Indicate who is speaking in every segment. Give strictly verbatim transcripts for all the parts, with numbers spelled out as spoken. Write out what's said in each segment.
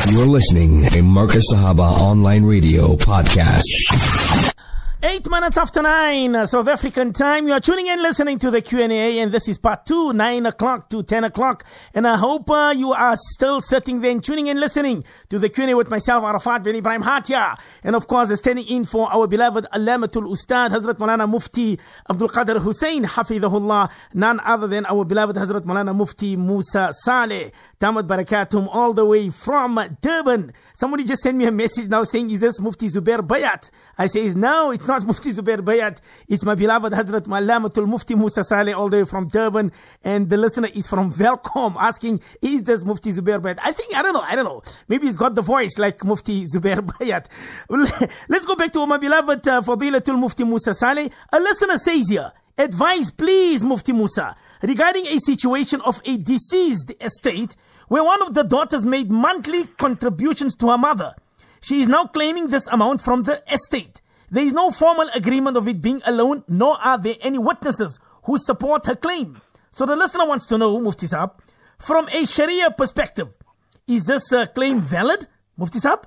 Speaker 1: You're listening to Marcus Sahaba Online Radio Podcast.
Speaker 2: Eight minutes after nine, South African time. You are tuning in, listening to the Q and A, and this is part two, nine o'clock to ten o'clock. And I hope uh, you are still sitting there and tuning in, listening to the Q and A with myself, Arafat bin Ibrahim Hatia. And of course, standing in for our beloved Allamatul Ustad, Hazrat Maulana Mufti Abdul Qadir Hussein, Hafidhahullah, none other than our beloved Hazrat Maulana Mufti Musa Saleh, Tamad Barakatum, all the way from Durban. Somebody just sent me a message now saying, is this Mufti Zubair Bayat? I say, no, it's not Mufti Zubair Bayat. It's my beloved Hazrat Allamatul Mufti Musa Saleh, all the way from Durban. And the listener is from Velcom, asking, is this Mufti Zubair Bayat? I think, I don't know, I don't know. Maybe he's got the voice like Mufti Zubair Bayat. Let's go back to my beloved uh, Fadilatul Mufti Musa Saleh. A listener says here, advise please Mufti Musa regarding a situation of a deceased estate where one of the daughters made monthly contributions to her mother. She is now claiming this amount from the estate. There is no formal agreement of it being a loan, nor are there any witnesses who support her claim. So the listener wants to know, Mufti Saab, from a Sharia perspective, is this uh, claim valid, Mufti Saab?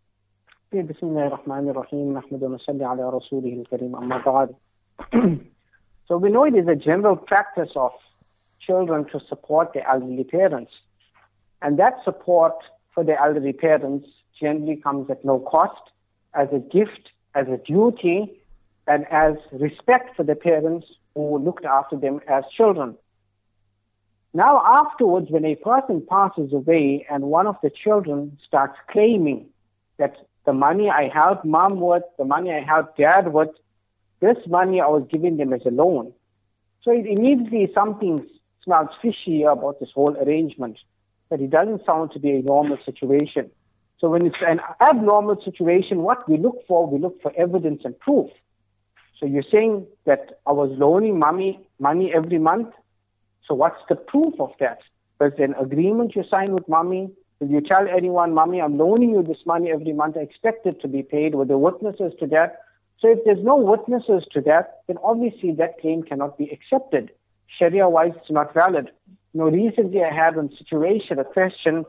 Speaker 3: So we know it is a general practice of children to support their elderly parents. And that support for the elderly parents generally comes at no cost, as a gift, as a duty, and as respect for the parents who looked after them as children. Now afterwards, when a person passes away and one of the children starts claiming that the money I helped mom with, the money I helped dad with, this money I was giving them as a loan. So it immediately something smells fishy about this whole arrangement, that it doesn't sound to be a normal situation. So when it's an abnormal situation, what we look for, we look for evidence and proof. So you're saying that I was loaning mommy money every month. So what's the proof of that? Was there an agreement you signed with mommy? Did you tell anyone, mommy, I'm loaning you this money every month, I expect it to be paid? Were there witnesses to that? So if there's no witnesses to that, then obviously that claim cannot be accepted. Sharia-wise, it's not valid. You know, recently I had a situation, a question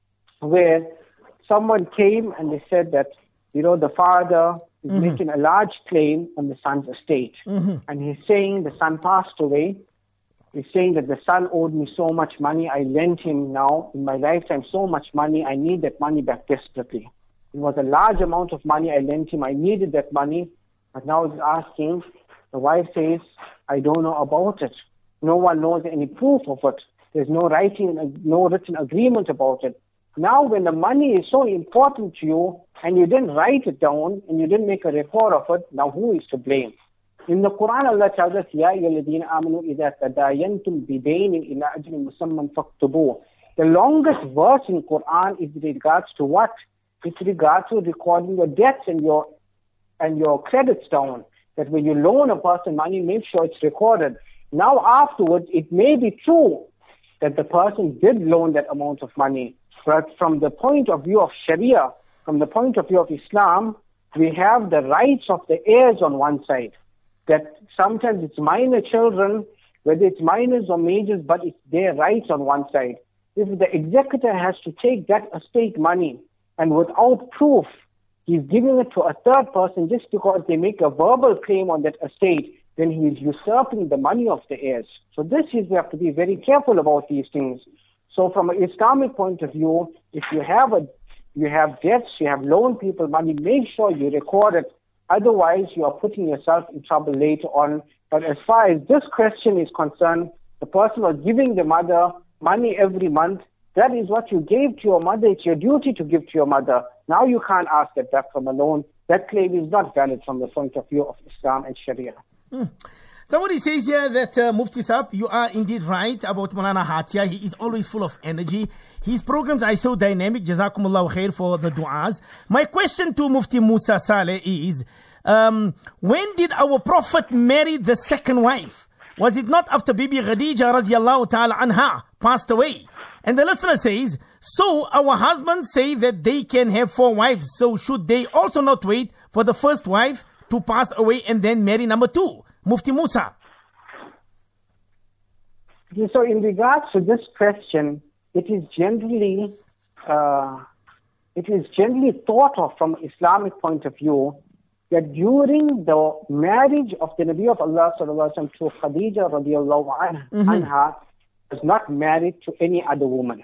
Speaker 3: where someone came and they said that, you know, the father is mm-hmm. making a large claim on the son's estate. Mm-hmm. And he's saying the son passed away. He's saying that the son owed me so much money. I lent him now in my lifetime so much money. I need that money back desperately. It was a large amount of money I lent him. I needed that money. But now he's asking, the wife says, I don't know about it. No one knows any proof of it. There's no writing, no written agreement about it. Now when the money is so important to you and you didn't write it down and you didn't make a record of it, now who is to blame? In the Quran, Allah tells us, Ya ayyuhalladhina amanu idha tadayantum bidaynin ila ajrin musamman faktubuh. The longest verse in Quran is with regards to what? It's regards to recording your debts and your and your credits down. That when you loan a person money, make sure it's recorded. Now afterwards, it may be true that the person did loan that amount of money. But from the point of view of Sharia, from the point of view of Islam, we have the rights of the heirs on one side. That sometimes it's minor children, whether it's minors or majors, but it's their rights on one side. If the executor has to take that estate money and without proof, he's giving it to a third person just because they make a verbal claim on that estate, then he is usurping the money of the heirs. So this is, we have to be very careful about these things. So from an Islamic point of view, if you have a, you have debts, you have loaned people money, make sure you record it. Otherwise, you are putting yourself in trouble later on. But as far as this question is concerned, the person was giving the mother money every month. That is what you gave to your mother. It's your duty to give to your mother. Now you can't ask that back from a loan. That claim is not valid from the point of view of Islam and Sharia.
Speaker 2: Hmm. Somebody says here that uh, Mufti Saab, you are indeed right about Maulana Hatia. He is always full of energy. His programs are so dynamic. Jazakumullahu khair for the du'as. My question to Mufti Musa Saleh is, um, when did our Prophet marry the second wife? Was it not after Bibi Khadija radiallahu ta'ala anha passed away? And the listener says, so our husbands say that they can have four wives. So should they also not wait for the first wife to pass away and then marry number two? Mufti Musa.
Speaker 3: So in regards to this question, it is generally uh, it is generally thought of from Islamic point of view that during the marriage of the Nabi of Allah sallallahu alaihi wasallam to Khadija radiallahu anha, mm-hmm. anha was not married to any other woman.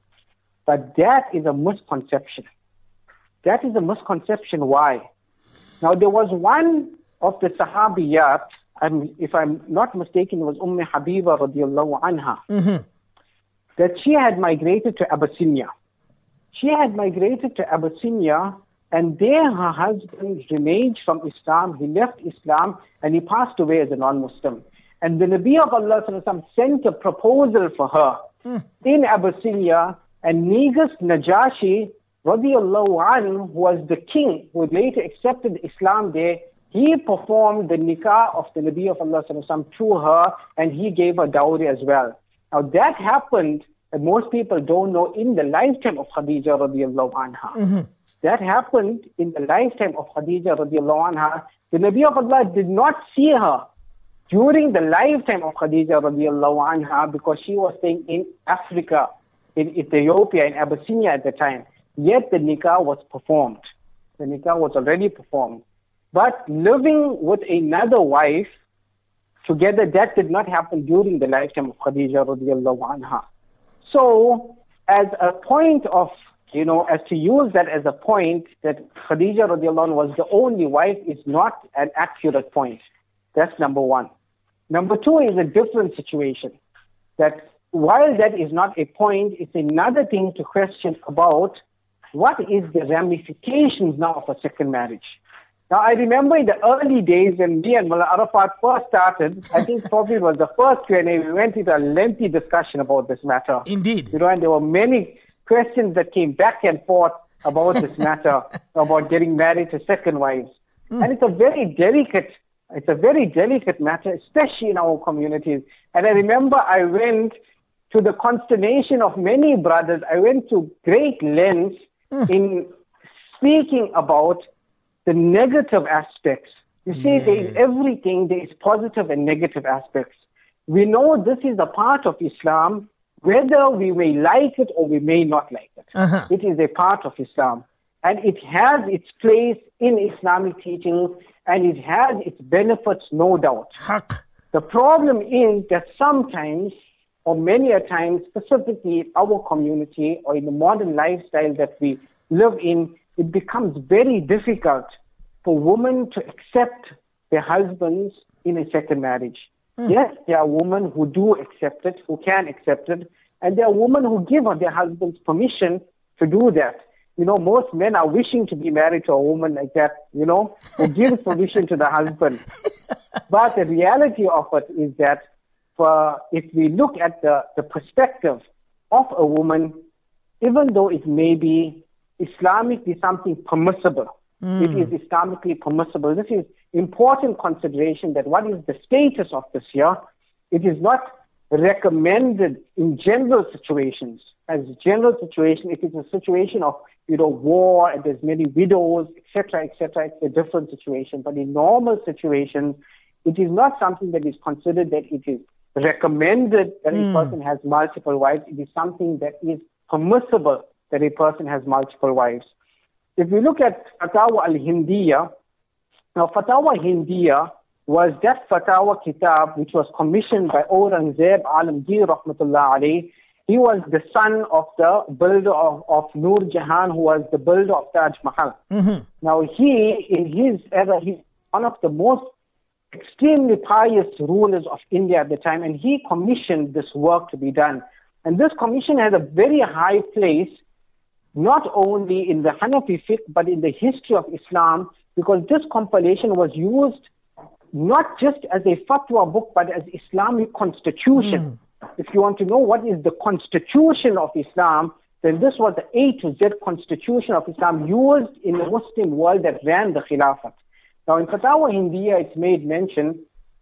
Speaker 3: But that is a misconception. That is a misconception. Why? Now there was one of the Sahabiyat, and if I'm not mistaken, it was Umm Habiba radiallahu anha, mm-hmm. that she had migrated to Abyssinia. She had migrated to Abyssinia, and there her husband reneged from Islam. He left Islam and he passed away as a non-Muslim. And the Nabi of Allah sallallahu alaihi wasallam sent a proposal for her mm. in Abyssinia, and Negus Najashi radiallahu anhu, who was the king who later accepted Islam there, he performed the nikah of the Nabi of Allah sallallahu alaihi wasallam to her, and he gave her dowry as well. Now that happened, and most people don't know, in the lifetime of Khadija radiallahu anha. Mm-hmm. That happened in the lifetime of Khadija radiallahu anha. The Nabi of Allah did not see her during the lifetime of Khadija radiallahu anha because she was staying in Africa, in Ethiopia, in Abyssinia at the time. Yet the nikah was performed. The nikah was already performed. But living with another wife together, that did not happen during the lifetime of Khadija radiallahu anha. So, as a point of, you know, as to use that as a point that Khadija radiallahu anha was the only wife is not an accurate point. That's number one. Number two is a different situation. That while that is not a point, it's another thing to question about what is the ramifications now of a second marriage. Now, I remember in the early days when me and Mullah Arafat first started, I think probably it was the first Q and A, we went into a lengthy discussion about this matter.
Speaker 2: Indeed.
Speaker 3: You know, and there were many questions that came back and forth about this matter, about getting married to second wives. Mm. And it's a very delicate, it's a very delicate matter, especially in our communities. And I remember I went to the consternation of many brothers, I went to great lengths mm. in speaking about the negative aspects. You see, yes. There is everything, there is positive and negative aspects. We know this is a part of Islam, whether we may like it or we may not like it. Uh-huh. It is a part of Islam. And it has its place in Islamic teachings, and it has its benefits, no doubt.
Speaker 2: Haq.
Speaker 3: The problem is that sometimes, or many a time, specifically in our community or in the modern lifestyle that we live in, it becomes very difficult for women to accept their husbands in a second marriage. Mm. Yes, there are women who do accept it, who can accept it, and there are women who give their husbands permission to do that. You know, most men are wishing to be married to a woman like that, you know, who gives permission to the husband. But the reality of it is that for, if we look at the, the perspective of a woman, even though it may be Islamically something permissible. Mm. It is Islamically permissible. This is important consideration that what is the status of this here. It is not recommended in general situations. As a general situation, if it's a situation of, you know, war and there's many widows, et cetera, et cetera, it's a different situation. But in normal situations, it is not something that is considered that it is recommended that mm. a person has multiple wives. It is something that is permissible that a person has multiple wives. If we look at Fatawa al-Hindiya, now Fatawa Hindiya was that Fatawa Kitab which was commissioned by Aurangzeb Alamgir Rahmatullah alayhi. He was the son of the builder of, of Nur Jahan, who was the builder of Taj Mahal. Mm-hmm. Now he, in his era, he's one of the most extremely pious rulers of India at the time, and he commissioned this work to be done. And this commission has a very high place, not only in the Hanafi fiqh, but in the history of Islam, because this compilation was used not just as a fatwa book, but as Islamic constitution. Mm. If you want to know what is the constitution of Islam, then this was the A to Z constitution of Islam used in the Muslim world that ran the Khilafat. Now in Fatawa Hindiya, it's made mention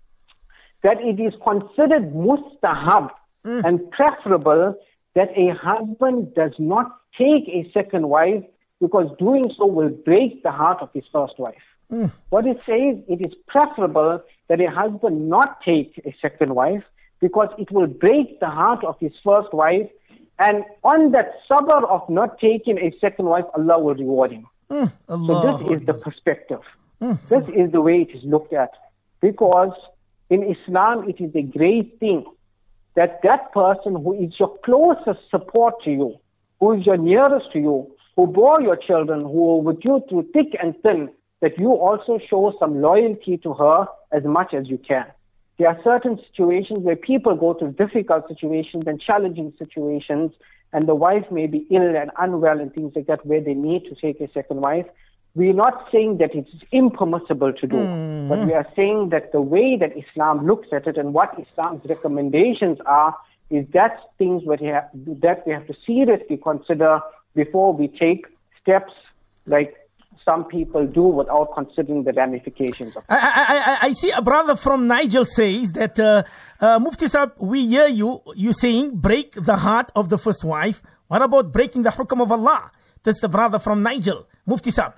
Speaker 3: that it is considered mustahab mm. and preferable that a husband does not take a second wife, because doing so will break the heart of his first wife. Mm. What it says, it is preferable that a husband not take a second wife, because it will break the heart of his first wife, And on that sabr of not taking a second wife, Allah will reward him.
Speaker 2: Mm,
Speaker 3: so this is the perspective.
Speaker 2: Mm.
Speaker 3: This is the way it is looked at. Because in Islam, it is a great thing that that person who is your closest support to you, who is your nearest to you, who bore your children, who are with you through thick and thin, that you also show some loyalty to her as much as you can. There are certain situations where people go through difficult situations and challenging situations, and the wife may be ill and unwell and things like that, where they need to take a second wife. We're not saying that it's impermissible to do, mm-hmm. but we are saying that the way that Islam looks at it and what Islam's recommendations are, is that things that we have, that we have to seriously consider before we take steps like some people do without considering the ramifications of it.
Speaker 2: I, I, I see a brother from Nigel says that, uh, uh, Mufti Sahib, we hear you, you saying break the heart of the first wife. What about breaking the hukam of Allah? That's the brother from Nigel. Mufti Sahib.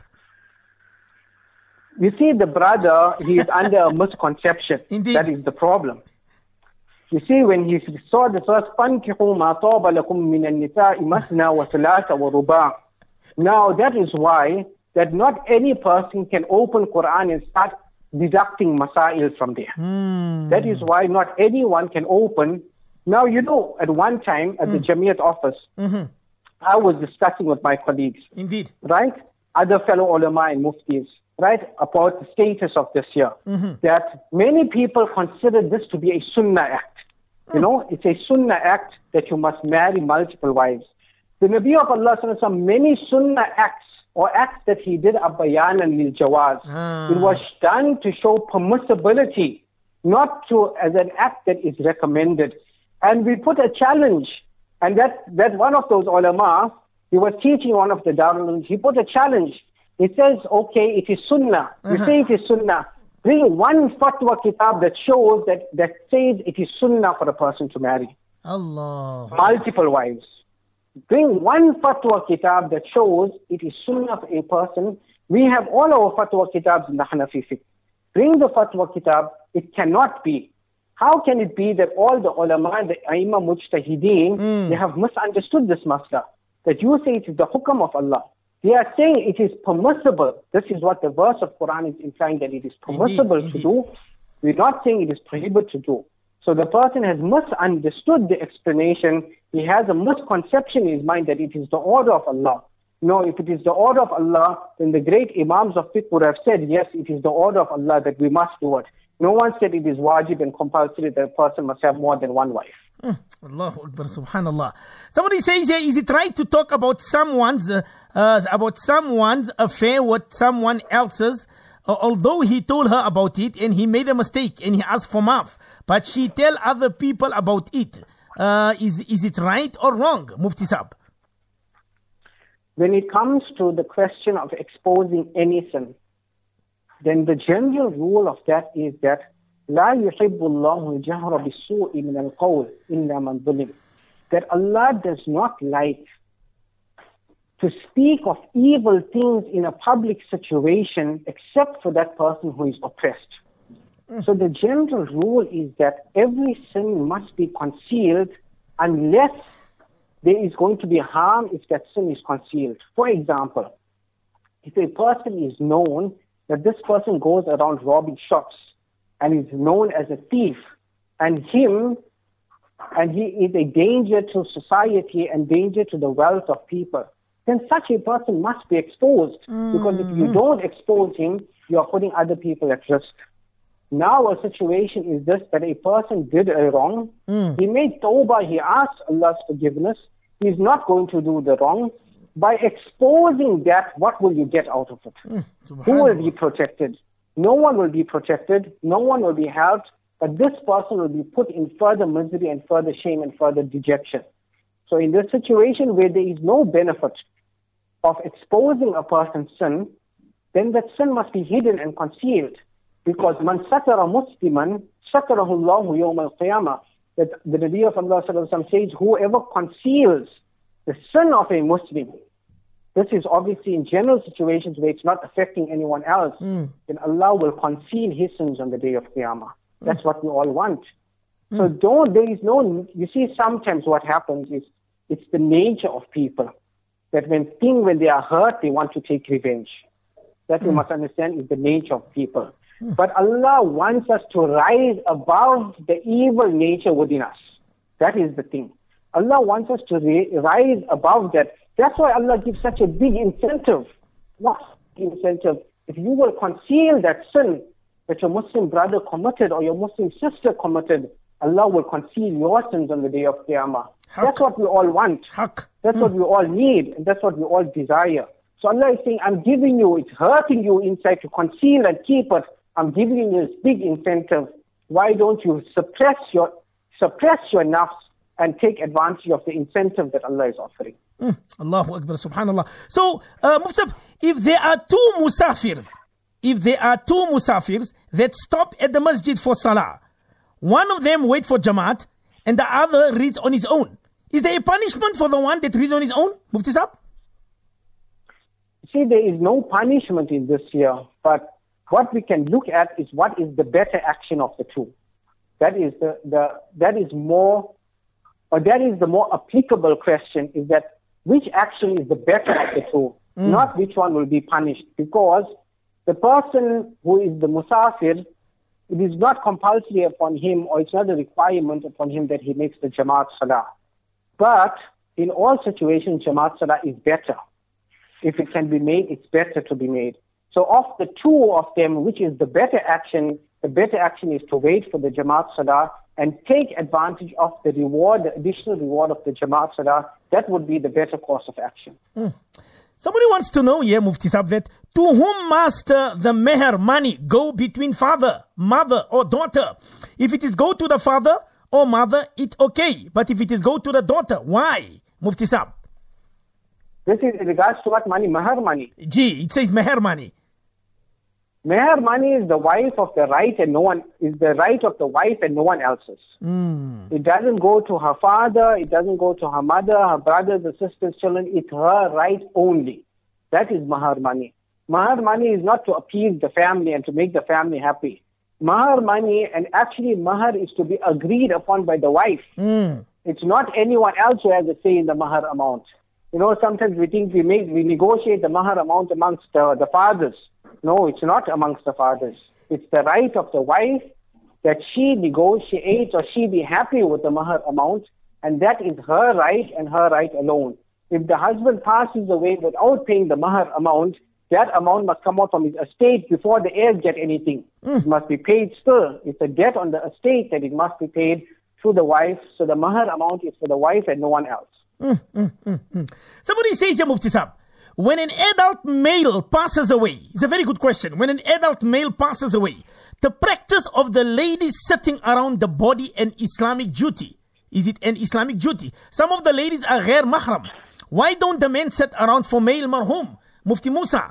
Speaker 3: You see, the brother, he is under a misconception.
Speaker 2: Indeed.
Speaker 3: That is the problem. You see, when he saw the first, فَانْكِحُوا مَا طَابَ لَكُم مِّنَ النِّسَاءِ مَثْنَى وَثُلَاثَ وَرُبَاعَ. Now, that is why that not any person can open Quran and start deducting masail from there.
Speaker 2: Mm.
Speaker 3: That is why not anyone can open. Now, you know, at one time at mm. the Jamiat office,
Speaker 2: mm-hmm.
Speaker 3: I was discussing with my colleagues.
Speaker 2: Indeed.
Speaker 3: Right? Other fellow ulama and muftis. Right, about the status of this year,
Speaker 2: mm-hmm.
Speaker 3: that many people consider this to be a sunnah act. You know, it's a sunnah act that you must marry multiple wives. The Nabi of Allah, many sunnah acts or acts that he did are bayanan lil jawaz.
Speaker 2: Ah.
Speaker 3: It was done to show permissibility, not to as an act that is recommended. And we put a challenge, and that, that one of those ulama, he was teaching one of the Darul, he put a challenge. He says, okay, it is sunnah. You
Speaker 2: Uh-huh.
Speaker 3: say it is sunnah. Bring one fatwa kitab that shows that, that says it is sunnah for a person to marry
Speaker 2: Allah.
Speaker 3: multiple wives. Bring one fatwa kitab that shows it is sunnah for a person. We have all our fatwa kitabs in the Hanafi fiqh. Bring the fatwa kitab. It cannot be. How can it be that all the ulama, the aima mujtahideen,
Speaker 2: Mm.
Speaker 3: they have misunderstood this masla? That you say it is the hukam of Allah. They are saying it is permissible. This is what the verse of Quran is implying, that it is permissible
Speaker 2: Indeed,
Speaker 3: to
Speaker 2: indeed.
Speaker 3: do. We're not saying it is prohibited to do. So the person has misunderstood the explanation. He has a misconception in his mind that it is the order of Allah. No, if it is the order of Allah, then the great Imams of fiqh would have said, yes, it is the order of Allah that we must do it. No one said it is wajib and compulsory that a person must have more than one wife.
Speaker 2: Mm. Allahu Akbar, subhanallah. Somebody says here, is it right to talk about someone's uh, uh, about someone's affair with someone else's, uh, although he told her about it and he made a mistake and he asked for maaf, but she tell other people about it? Uh, is is it right or wrong, Mufti Sahib?
Speaker 3: When it comes to the question of exposing any sin, then the general rule of that is that لا يحب الله الجهر بالسوء من القول إلا من ظلم. That Allah does not like to speak of evil things in a public situation except for that person who is oppressed. Mm. So the general rule is that every sin must be concealed unless there is going to be harm if that sin is concealed. For example, if a person is known that this person goes around robbing shops and is known as a thief, and him, and he is a danger to society and danger to the wealth of people, then such a person must be exposed. Mm. Because if you don't expose him, you are putting other people at risk. Now a situation is this, that a person did a wrong, mm. he made tawbah, he asked Allah's forgiveness, he's not going to do the wrong. By exposing that, what will you get out of it? Mm. Who will be protected? No one will be protected, no one will be helped, but this person will be put in further misery and further shame and further dejection. So in this situation where there is no benefit of exposing a person's sin, then that sin must be hidden and concealed. Because man satara musliman, satarahu Allahu yawm al-qiyamah. That the Nabi of Allah sallallahu alaihi wasallam says, whoever conceals the sin of a Muslim, this is obviously in general situations where it's not affecting anyone else, mm. then Allah will conceal his sins on the day of Qiyamah. That's mm. what we all want. Mm. So don't, there is no, you see sometimes what happens is It's the nature of people that when things, when they are hurt, they want to take revenge. That we mm. must understand is the nature of people. Mm. But Allah wants us to rise above the evil nature within us. That is the thing. Allah wants us to ra- rise above that. That's why Allah gives such a big incentive. What incentive? If you will conceal that sin that your Muslim brother committed or your Muslim sister committed, Allah will conceal your sins on the day of Qiyamah. Haq. That's what we all want.
Speaker 2: Haq.
Speaker 3: That's mm. what we all need, and that's what we all desire. So Allah is saying, I'm giving you, it's hurting you inside to conceal and keep it. I'm giving you this big incentive. Why don't you suppress your suppress your nafs and take advantage of the incentive that Allah is offering?
Speaker 2: Mm. Allahu Akbar, subhanallah. So, uh, Mufti, if there are two musafirs, if there are two musafirs that stop at the masjid for salah, one of them wait for Jamaat and the other reads on his own. Is there a punishment for the one that reads on his own, Mufti Sahab?
Speaker 3: See, there is no punishment in this here, but what we can look at is what is the better action of the two. That is the, the that is more, or that is the more applicable question, is that which action is the better of the two, mm. not which one will be punished. Because the person who is the musafir, it is not compulsory upon him, or it's not a requirement upon him that he makes the Jamaat Salah. But in all situations, Jamaat Salah is better. If it can be made, it's better to be made. So of the two of them, which is the better action, the better action is to wait for the Jamaat Salah and take advantage of the reward, the additional reward of the Jamaat Salah. That would be the better course of action.
Speaker 2: Mm. Somebody wants to know here, Mufti Sahab, that to whom must uh, the meher money go between father, mother or daughter? If it is go to the father or mother, it's okay. But if it is go to the daughter, why, Mufti Sahab?
Speaker 3: This is in regards to what money? Meher money.
Speaker 2: Gee, it says meher money.
Speaker 3: Meher money is the wife of the right and no one, is the right of the wife and no one else's.
Speaker 2: Mm.
Speaker 3: It doesn't go to her father, it doesn't go to her mother, her brothers, her sisters, children. It's her right only. That is meher money. Meher money is not to appease the family and to make the family happy. Meher money, and actually meher is to be agreed upon by the wife.
Speaker 2: Mm.
Speaker 3: It's not anyone else who has a say in the meher amount. You know, sometimes we think we make, we negotiate the meher amount amongst uh, the fathers. No, it's not amongst the fathers. It's the right of the wife that she negotiates or she be happy with the meher amount, and that is her right and her right alone. If the husband passes away without paying the meher amount, that amount must come out from his estate before the heirs get anything. Mm. It must be paid still. It's a debt on the estate that it must be paid to the wife. So the meher amount is for the wife and no one else.
Speaker 2: Mm, mm, mm, mm. Somebody says, Mufti Sahab, when an adult male passes away, it's a very good question. When an adult male passes away, the practice of the ladies sitting around the body an Islamic duty. Is it an Islamic duty? Some of the ladies are ghair mahram. Why don't the men sit around for male marhum? Mufti Musa.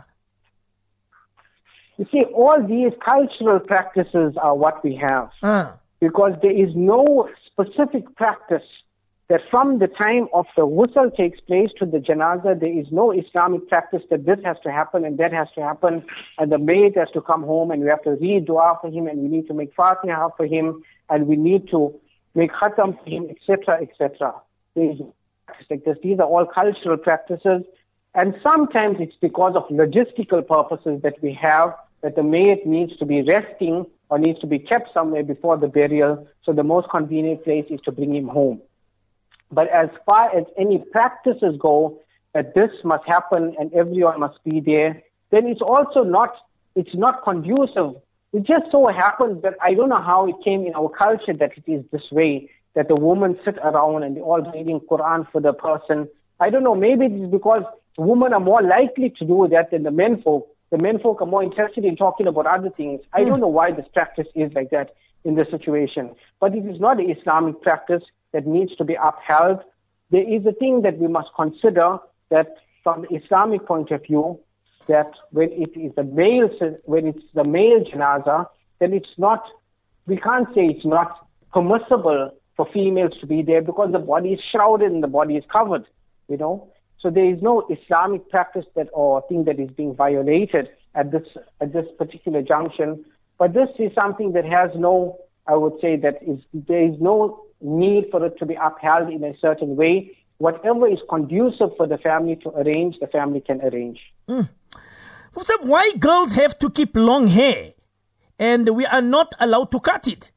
Speaker 3: You see, all these cultural practices are what we have.
Speaker 2: Ah.
Speaker 3: Because there is no specific practice that from the time of the ghusl takes place to the janazah, there is no Islamic practice that this has to happen and that has to happen, and the maid has to come home and we have to read dua for him and we need to make fatiha for him and we need to make khatam for him, et cetera, et cetera. There is practice like this. These are all cultural practices, and sometimes it's because of logistical purposes that we have, that the maid needs to be resting or needs to be kept somewhere before the burial, so the most convenient place is to bring him home. But as far as any practices go, that this must happen and everyone must be there, then it's also not, it's not conducive. It just so happens that I don't know how it came in our culture that it is this way, that the women sit around and they're all reading Quran for the person. I don't know, maybe it is because women are more likely to do that than the men folk. The men folk are more interested in talking about other things. I don't know why this practice is like that in this situation. But it is not an Islamic practice that needs to be upheld. There is a thing that we must consider, that from the Islamic point of view, that when it is a male, when it's the male janazah, then it's not, we can't say it's not permissible for females to be there because the body is shrouded and the body is covered, you know. So there is no Islamic practice that or thing that is being violated at this at this particular junction. But this is something that has no, I would say that is there is no need for it to be upheld in a certain way. whatever is conducive for the family to arrange, the family can arrange.
Speaker 2: Mm. Why girls have to keep long hair and we are not allowed to cut it?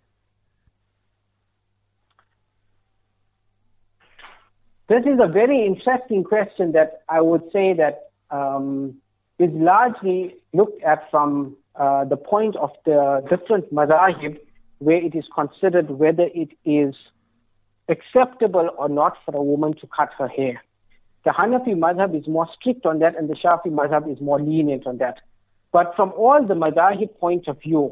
Speaker 3: This is a very interesting question that I would say that um, is largely looked at from uh, the point of the different madhahib, where it is considered whether it is acceptable or not for a woman to cut her hair. The Hanafi madhab is more strict on that and the Shafi madhab is more lenient on that. But from all the madhahib point of view,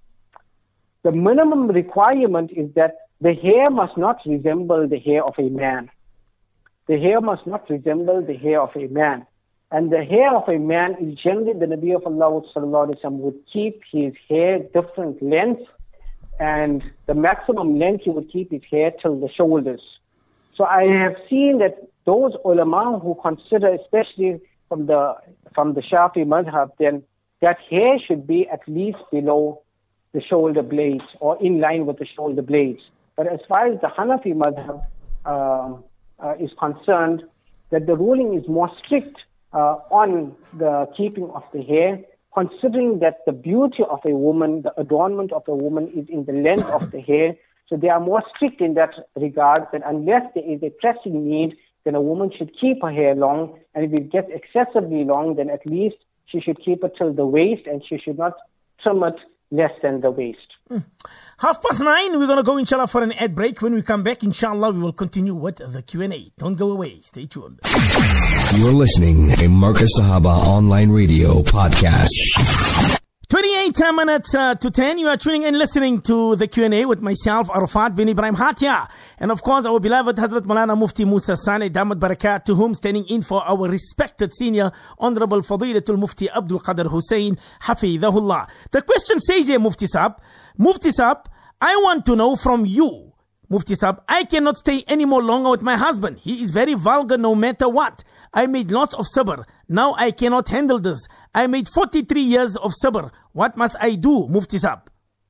Speaker 3: the minimum requirement is that the hair must not resemble the hair of a man. The hair must not resemble the hair of a man. And the hair of a man is generally, the Nabi of Allah sallallahu alaihi wasallam would keep his hair different lengths, and the maximum length he would keep his hair till the shoulders. So I have seen that those ulama who consider, especially from the from the Shafi madhab, then that hair should be at least below the shoulder blades or in line with the shoulder blades. But as far as the Hanafi madhab uh, uh, is concerned, that the ruling is more strict uh, on the keeping of the hair, considering that the beauty of a woman, the adornment of a woman is in the length of the hair. So they are more strict in that regard, that unless there is a pressing need, then a woman should keep her hair long. And if it gets excessively long, then at least she should keep it till the waist and she should not trim it less than the waist.
Speaker 2: Mm. Half past nine, we're going to go inshallah for an ad break. When we come back, inshallah, we will continue with the Q and A. Don't go away. Stay tuned.
Speaker 1: You're listening to Marcus Sahaba Online Radio Podcast.
Speaker 2: twenty-eight minutes uh, to ten. You are tuning in, listening to the Q and A with myself, Arafat bin Ibrahim Hatia. And of course, our beloved Hazrat Maulana Mufti Musa Saleh Damat Barakat, to whom standing in for our respected senior Honorable Fadilatul Mufti Abdul Qadir Hussein, Hafidhahullah. The question says here, Mufti Saab, Mufti Saab, I want to know from you, Mufti Saab, I cannot stay any more longer with my husband. He is very vulgar no matter what. I made lots of sabr. Now I cannot handle this. I made forty-three years of sabr. What must I do, Mufti Saab?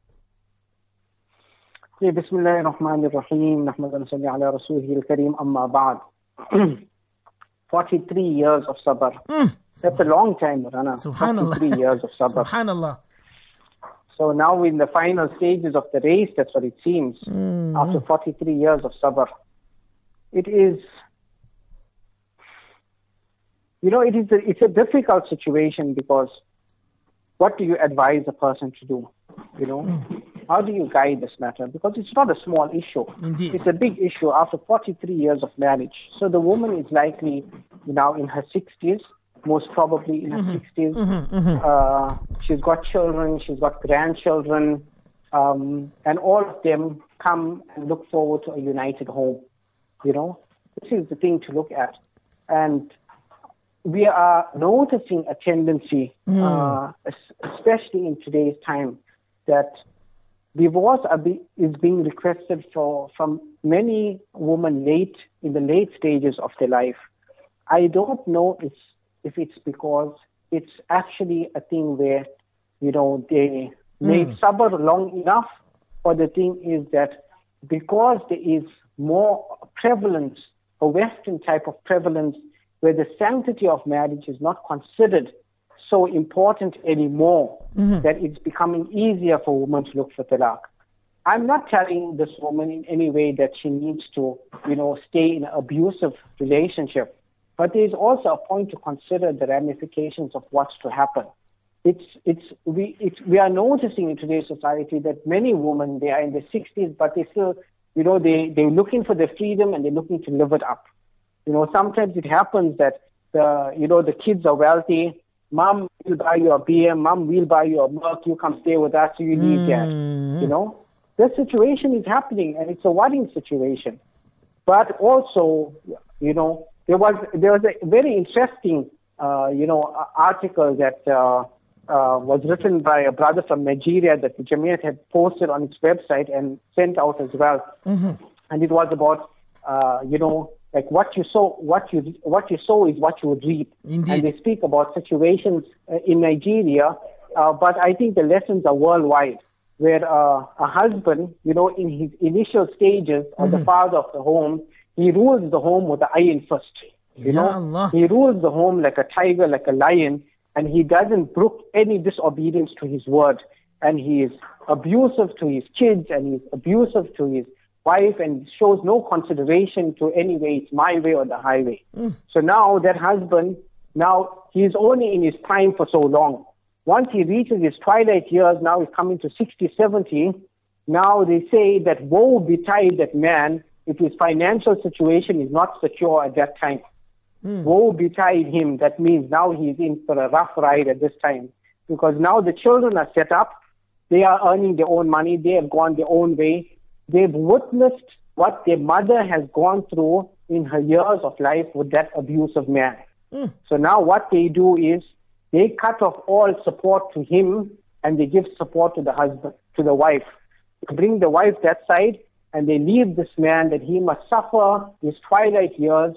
Speaker 3: Bismillahir Rahmanir Rahim. Nahmadan salli ala Rasulih al-Kareem. Amma ba'd. forty-three years of sabr. Mm. That's a long time, Rana.
Speaker 2: Subhanallah.
Speaker 3: forty-three years of sabr.
Speaker 2: Subhanallah.
Speaker 3: So now we're in the final stages of the race, that's what it seems, mm-hmm. after forty-three years of sabr. It is, you know, it is a, it's a difficult situation, because what do you advise a person to do? You know, mm. how do you guide this matter? Because it's not a small issue.
Speaker 2: Indeed.
Speaker 3: It's a big issue after forty-three years of marriage. So the woman is likely now in her sixties, most probably in her mm-hmm. sixties.
Speaker 2: Mm-hmm, mm-hmm.
Speaker 3: Uh, she's got children, she's got grandchildren, um, and all of them come and look forward to a united home. You know, this is the thing to look at. And we are noticing a tendency, mm. uh, especially in today's time, that divorce are be, is being requested for from many women late in the late stages of their life. I don't know if if it's because it's actually a thing where, you know, they made mm. sabr long enough, or the thing is that because there is more prevalence, a Western type of prevalence, where the sanctity of marriage is not considered so important anymore, mm-hmm. that it's becoming easier for women to look for talaq. I'm not telling this woman in any way that she needs to, you know, stay in an abusive relationship. But there is also a point to consider the ramifications of what's to happen. It's, it's, we, it's, we are noticing in today's society that many women, they are in their sixties, but they still, you know, they, they're looking for their freedom and they're looking to live it up. You know, sometimes it happens that, the, you know, the kids are wealthy. Mom will buy you a B M. Mom will buy you a Merc. You come stay with us. So you need that.
Speaker 2: Mm-hmm.
Speaker 3: You know, this situation is happening, and it's a worrying situation. But also, you know, there was there was a very interesting, uh, you know, article that uh, uh, was written by a brother from Nigeria that the Jamiat had posted on its website and sent out as well.
Speaker 2: Mm-hmm.
Speaker 3: And it was about, uh, you know, like what you sow, what you what you sow is what you would reap.
Speaker 2: Indeed.
Speaker 3: And they speak about situations uh, in Nigeria, uh, but I think the lessons are worldwide, where uh, a husband, you know, in his initial stages, or mm-hmm. the father of the home, He rules the home with the iron fist. You
Speaker 2: Ya
Speaker 3: know,
Speaker 2: Allah.
Speaker 3: he rules the home like a tiger, like a lion, and he doesn't brook any disobedience to his word. And he is abusive to his kids, and he's abusive to his wife, and shows no consideration to any way. It's my way or the highway.
Speaker 2: Mm.
Speaker 3: So now that husband, now he's only in his prime for so long. Once he reaches his twilight years, now he's coming to sixty, seventy. Now they say that woe betide that man if his financial situation is not secure at that time.
Speaker 2: Mm.
Speaker 3: Woe betide him. That means now he's in for a rough ride at this time. Because now the children are set up. They are earning their own money. They have gone their own way. They've witnessed what their mother has gone through in her years of life with that abusive man.
Speaker 2: Mm.
Speaker 3: So now what they do is they cut off all support to him, and they give support to the husband, to the wife. They bring the wife that side, and they leave this man that he must suffer his twilight years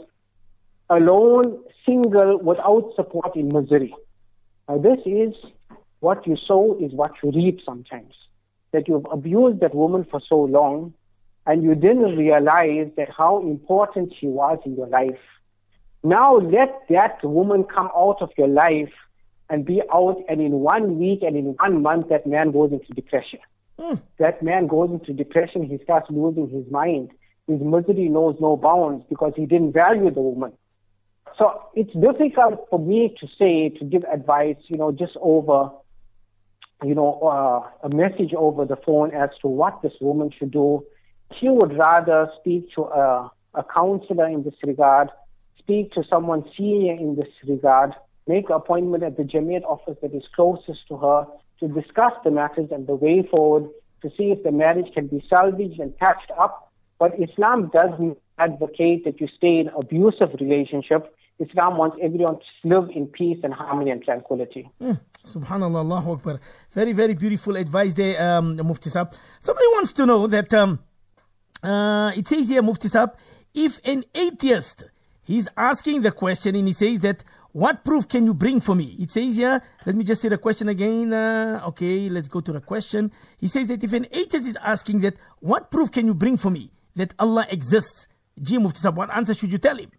Speaker 3: alone, single, without support, in misery. Now this is what you sow is what you reap sometimes. That you've abused that woman for so long, and you didn't realize that how important she was in your life. Now let that woman come out of your life and be out, and in one week and in one month that man goes into depression.
Speaker 2: Mm.
Speaker 3: That man goes into depression, he starts losing his mind. His misery knows no bounds because he didn't value the woman. So it's difficult for me to say, to give advice, you know, just over, you know, uh, a message over the phone as to what this woman should do. She would rather speak to a, a counselor in this regard, speak to someone senior in this regard, make an appointment at the Jamiat office that is closest to her to discuss the matters and the way forward to see if the marriage can be salvaged and patched up. But Islam doesn't advocate that you stay in an abusive relationship. Islam wants everyone to live in peace and harmony and tranquility.
Speaker 2: Mm. Subhanallah, Allahu Akbar. Very, very beautiful advice there, um, Mufti Saab. Somebody wants to know that, um, uh, it says here, Mufti Saab, if an atheist, he's asking the question and he says that, what proof can you bring for me? It says here, let me just say the question again. Uh, okay, let's go to the question. He says that if an atheist is asking that, what proof can you bring for me that Allah exists? Gee, Mufti Saab, what answer should you tell him?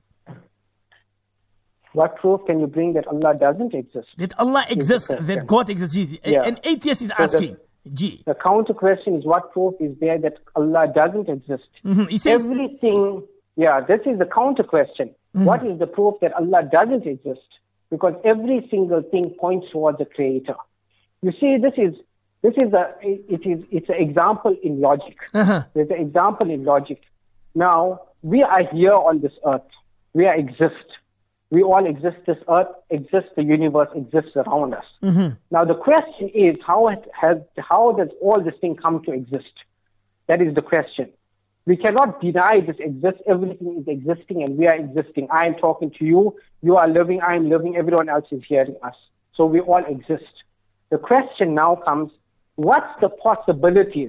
Speaker 3: What proof can you bring that Allah doesn't exist?
Speaker 2: That Allah exists, that God exists. Gee,
Speaker 3: Yeah.
Speaker 2: an atheist is
Speaker 3: So
Speaker 2: asking. Gee.
Speaker 3: The counter question is, what proof is there that Allah doesn't exist?
Speaker 2: Mm-hmm. He says,
Speaker 3: Everything, yeah, this is the counter question.
Speaker 2: Mm-hmm.
Speaker 3: What is the proof that Allah doesn't exist? Because every single thing points towards the Creator. You see, this is this is a it is it's an example in logic.
Speaker 2: uh-huh.
Speaker 3: There's an example in logic. Now we are here on this earth. We are exist. We all exist. This earth exists. The universe exists around us.
Speaker 2: Mm-hmm.
Speaker 3: Now the question is, how has how does all this thing come to exist? That is the question. We cannot deny this exists. Everything is existing and we are existing. I am talking to you. You are living. I am living. Everyone else is hearing us. So we all exist. The question now comes, what's the possibilities?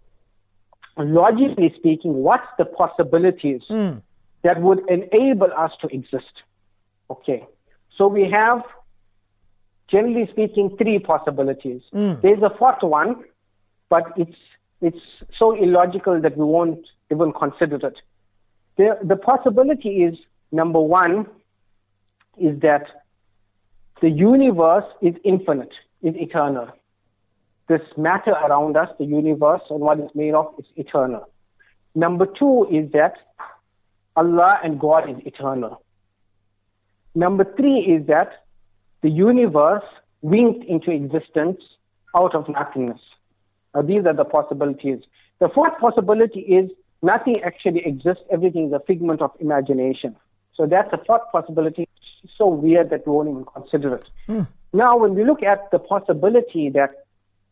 Speaker 3: Logically speaking, what's the possibilities
Speaker 2: Mm.
Speaker 3: that would enable us to exist? Okay. So we have, generally speaking, three possibilities.
Speaker 2: Mm.
Speaker 3: There's a fourth one, but it's it's so illogical that we won't even consider it. The, the possibility is, number one, is that the universe is infinite, is eternal. This matter around us, the universe and what it's made of, is eternal. Number two is that Allah and God is eternal. Number three is that the universe winked into existence out of nothingness. Now, these are the possibilities. The fourth possibility is nothing actually exists. Everything is a figment of imagination. So that's the fourth possibility. It's so weird that we won't even consider it.
Speaker 2: Mm.
Speaker 3: Now, when we look at the possibility that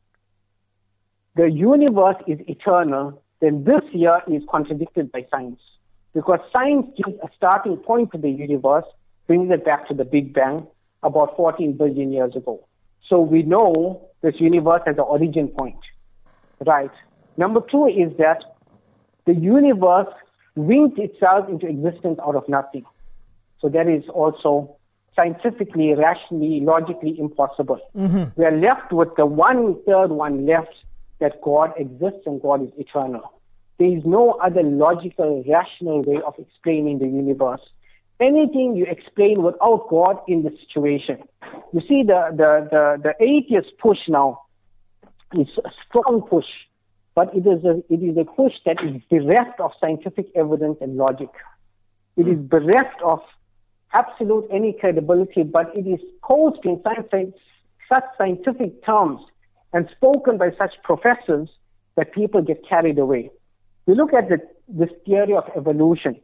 Speaker 3: the universe is eternal, then this here is contradicted by science. Because science gives a starting point to the universe, brings it back to the Big Bang about fourteen billion years ago. So we know this universe has an origin point. Right. Number two is that the universe winked itself into existence out of nothing. So that is also scientifically, rationally, logically impossible.
Speaker 2: Mm-hmm.
Speaker 3: We are left with the one third one left, that God exists and God is eternal. there is no other logical, rational way of explaining the universe. Anything you explain without God in the situation. You see, the, the, the, the atheist push now is a strong push, but it is a, it is a push that is bereft of scientific evidence and logic. It is bereft of absolute any credibility, but it is posed in science, such scientific terms and spoken by such professors that people get carried away. We look at the, this theory of evolution.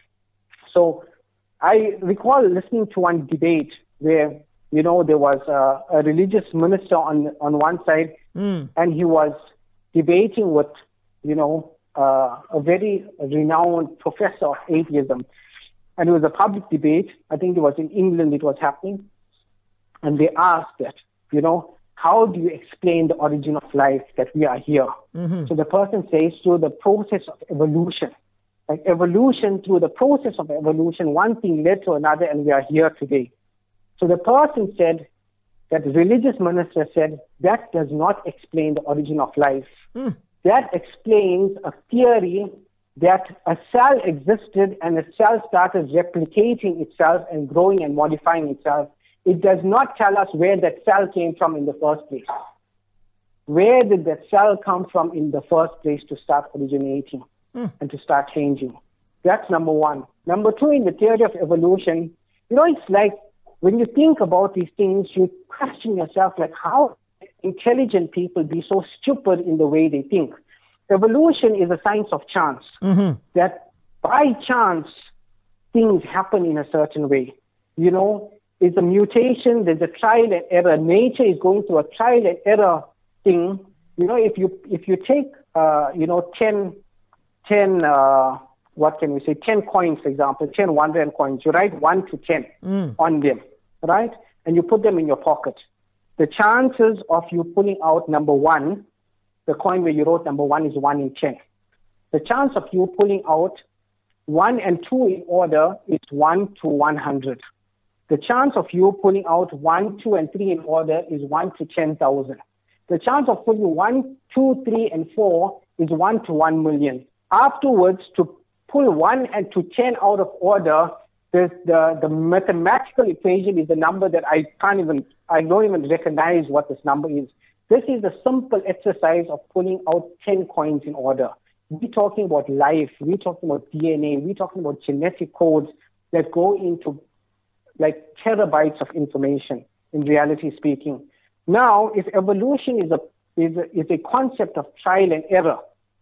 Speaker 3: So I recall listening to one debate where, you know, there was a, a religious minister on on one side, mm. and he was debating with, you know, uh, a very renowned professor of atheism. And it was a public debate. I think it was in England it was happening. And they asked that, you know, how do you explain the origin of life, that we are here? Mm-hmm. So the person says through the process of evolution. Like evolution, through the process of evolution, one thing led to another and we are here today. So the person said, that religious minister said, that does not explain the origin of life. Mm. That explains a theory that a cell existed and a cell started replicating itself and growing and modifying itself. It does not tell us where that cell came from in the first place. Where did that cell come from in the first place to start originating mm. and to start changing? That's number one. Number two, in the theory of evolution, you know, it's like when you think about these things, you question yourself, like, how intelligent people be so stupid in the way they think? Evolution is a science of chance, mm-hmm. that by chance things happen in a certain way. You know, it's a mutation, there's a trial and error. Nature is going through a trial and error thing. You know, if you if you take, uh, you know, ten, ten uh, what can we say, ten coins, for example, ten one rand coins, you write one to ten mm. on them, right? And you put them in your pocket. The chances of you pulling out number one, the coin where you wrote number one, is one in ten. The chance of you pulling out one and two in order is one to one hundred. The chance of you pulling out one, two, and three in order is one to ten thousand. The chance of pulling one, two, three, and four is one to one million. Afterwards, to pull one and to ten out of order, the, the, the mathematical equation is a number that I can't even, I don't even recognize what this number is. This is a simple exercise of pulling out ten coins in order. We're talking about life. We're talking about D N A. We're talking about genetic codes that go into like terabytes of information, in reality speaking. Now, if evolution is a, is a, is a concept of trial and error,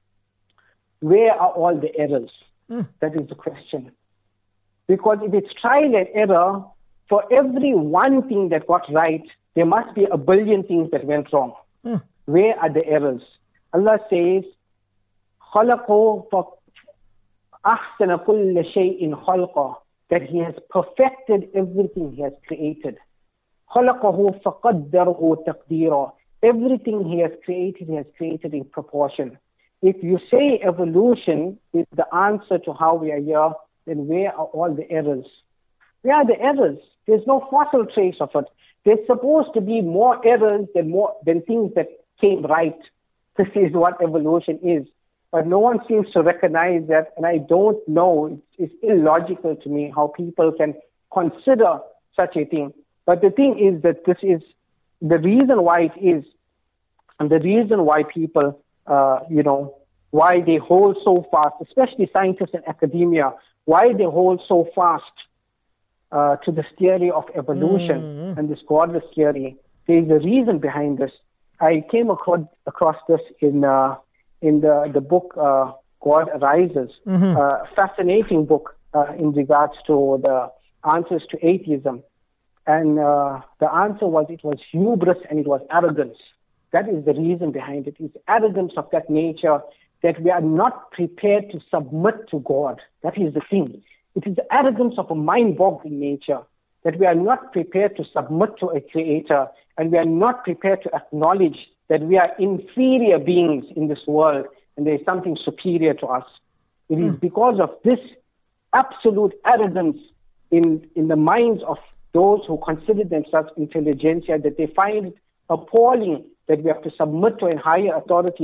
Speaker 3: where are all the errors? Mm. That is the question. Because if it's trial and error, for every one thing that got right, there must be a billion things that went wrong. Mm. Where are the errors? Allah says, خَلَقُوا فَأَحْسَنَ كُلَّ شَيْءٍ خَلْقًا, that He has perfected everything He has created. خَلَقَهُ فَقَدَّرَهُ تَقْدِيرًا. Everything He has created, He has created in proportion. If you say evolution is the answer to how we are here, then where are all the errors? Where are the errors? There's no fossil trace of it. There's supposed to be more errors than more than things that came right. This is what evolution is. But no one seems to recognize that, and I don't know. It's, it's illogical to me how people can consider such a thing. But the thing is that this is the reason why it is, and the reason why people, uh, you know, why they hold so fast, especially scientists and academia, why they hold so fast uh, to this theory of evolution mm-hmm. and this godless theory. There is a reason behind this. I came across, across this in uh, in the, the book uh, God Arises, mm-hmm. uh, fascinating book uh, in regards to the answers to atheism. And uh, the answer was it was hubris and it was arrogance. That is the reason behind it. It's arrogance of that nature that we are not prepared to submit to God. That is the thing. It is the arrogance of a mind-boggling nature that we are not prepared to submit to a creator, and we are not prepared to acknowledge that we are inferior beings in this world and there is something superior to us. It mm. is because of this absolute arrogance in, in the minds of those who consider themselves intelligentsia that they find it appalling that we have to submit to a higher authority